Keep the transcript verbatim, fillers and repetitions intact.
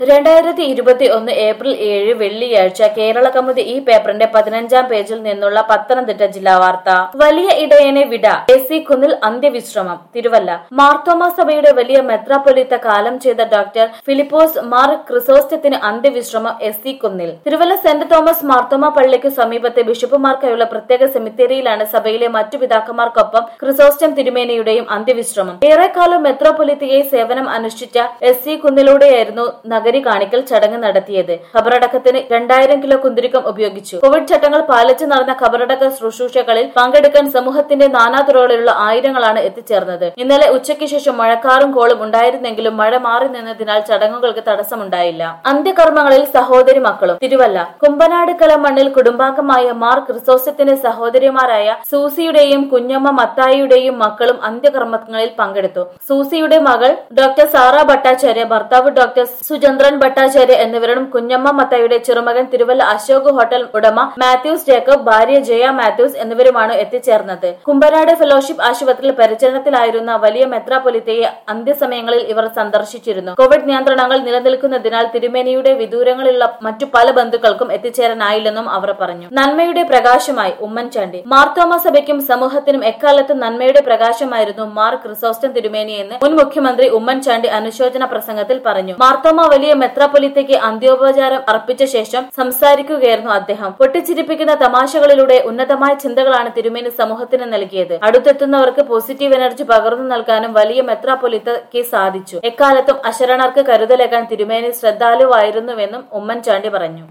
രണ്ടായിരത്തി ഇരുപത്തി ഒന്ന് ഏപ്രിൽ ഏഴ് വെള്ളിയാഴ്ച കേരള കൗമുദി ഈ പേപ്പറിന്റെ പതിനഞ്ചാം പേജിൽ നിന്നുള്ള പത്തനംതിട്ട ജില്ലാ വാർത്ത. വലിയ ഇടയനെ വിട, എ സി കുന്നിൽ അന്ത്യവിശ്രമം. തിരുവല്ല. മാർത്തോമാ സഭയുടെ വലിയ മെത്രാപ്പൊലീത്ത കാലം ചെയ്ത ഡോക്ടർ ഫിലിപ്പോസ് മാർ ക്രിസോസ്റ്റത്തിന് അന്ത്യവിശ്രമം എസ് സി കുന്നിൽ. തിരുവല്ല സെന്റ് തോമസ് മാർത്തോമാ പള്ളിക്കു സമീപത്തെ ബിഷപ്പുമാർക്കായുള്ള പ്രത്യേക സെമിത്തേരിയിലാണ് സഭയിലെ മറ്റു പിതാക്കന്മാർക്കൊപ്പം ക്രിസോസ്റ്റം തിരുമേനിയുടെയും അന്ത്യവിശ്രമം. ഏറെക്കാലം മെത്രാപ്പൊലീത്തയായി സേവനം അനുഷ്ഠിച്ച എസ് സി കുന്നിലൂടെയായിരുന്നു നഗരി കാണിക്കൽ ചടങ്ങ് നടത്തിയത്. ഖബറടക്കത്തിന് രണ്ടായിരം കിലോ കുന്തിരിക്കം ഉപയോഗിച്ചു. കോവിഡ് ചട്ടങ്ങൾ പാലിച്ചു നടന്ന ഖബറടക്ക ശുശ്രൂഷകളിൽ പങ്കെടുക്കാൻ സമൂഹത്തിന്റെ നാനാതുറകളിലുള്ള ആയിരങ്ങളാണ് എത്തിച്ചേർന്നത്. ഇന്നലെ ഉച്ചയ്ക്ക് ശേഷം മഴക്കാറും കോളും ഉണ്ടായിരുന്നെങ്കിലും മഴ മാറി നിന്നതിനാൽ ചടങ്ങുകൾക്ക് തടസ്സമുണ്ടായില്ല. അന്ത്യകർമ്മങ്ങളിൽ സഹോദരി മക്കളും. തിരുവല്ല. കുമ്പനാട് കലമണ്ണിൽ കുടുംബാംഗമായ മാർ ക്രിസോസ്റ്റത്തിന്റെ സഹോദരിമാരായ സൂസിയുടെയും കുഞ്ഞമ്മ മത്തായിയുടെയും മക്കളും അന്ത്യകർമ്മങ്ങളിൽ പങ്കെടുത്തു. സൂസിയുടെ മകൾ ഡോക്ടർ സാറ ഭട്ടാചാര്യ, ഭർത്താവ് ഡോക്ടർ സുചന്ദ്രൻ ഭട്ടാചാര്യ എന്നിവരും കുഞ്ഞമ്മ മത്തായിയുടെ ചെറുമകൻ തിരുവല്ല അശോക് ഹോട്ടൽ ഉടമ മാത്യൂസ് ജേക്കബ്, ഭാര്യ ജയ മാത്യൂസ് എന്നിവരുമാണ് എത്തിച്ചേർന്നത്. കുമ്പനാട് ഫെലോഷിപ്പ് ആശുപത്രിയിൽ പരിചരണത്തിലായിരുന്ന വലിയ മെത്രാപ്പൊലീത്തയെ അന്ത്യസമയങ്ങളിൽ ഇവർ സന്ദർശിച്ചിരുന്നു. കോവിഡ് നിയന്ത്രണങ്ങൾ നിലനിൽക്കുന്നതിനാൽ തിരുമേനിയുടെ വിദൂരങ്ങളിലുള്ള മറ്റു പല ബന്ധുക്കൾക്കും എത്തിച്ചേരാനായില്ലെന്നും അവർ പറഞ്ഞു. നന്മയുടെ പ്രകാശമായി ഉമ്മൻചാണ്ടി. മാർത്തോമാ സഭയ്ക്കും സമൂഹത്തിനും എക്കാലത്തും നന്മയുടെ പ്രകാശമായിരുന്നു മാർ ക്രിസോസ്റ്റം തിരുമേനി എന്ന് മുൻ മുഖ്യമന്ത്രി ഉമ്മൻചാണ്ടി അനുശോചന പ്രസംഗത്തിൽ പറഞ്ഞു. മാർത്തോമാ വലിയ മെത്രാപ്പൊലീത്തയ്ക്ക് അന്ത്യോപചാരം അർപ്പിച്ച ശേഷം സംസാരിക്കുകയായിരുന്നു അദ്ദേഹം. പൊട്ടിച്ചിരിപ്പിക്കുന്ന തമാശകളിലൂടെ ഉന്നതമായ ചിന്തകളാണ് തിരുമേനി സമൂഹത്തിന് നൽകിയത്. അടുത്തെത്തുന്നവർക്ക് പോസിറ്റീവ് എനർജി പകർന്നു നൽകാനും വലിയ മെത്രാപ്പൊലീത്തയ്ക്ക് സാധിച്ചു. എക്കാലത്തും അശരണർക്ക് കരുതലേകാൻ തിരുമേനി ശ്രദ്ധാലുവായിരുന്നുവെന്നും ഉമ്മൻചാണ്ടി പറഞ്ഞു.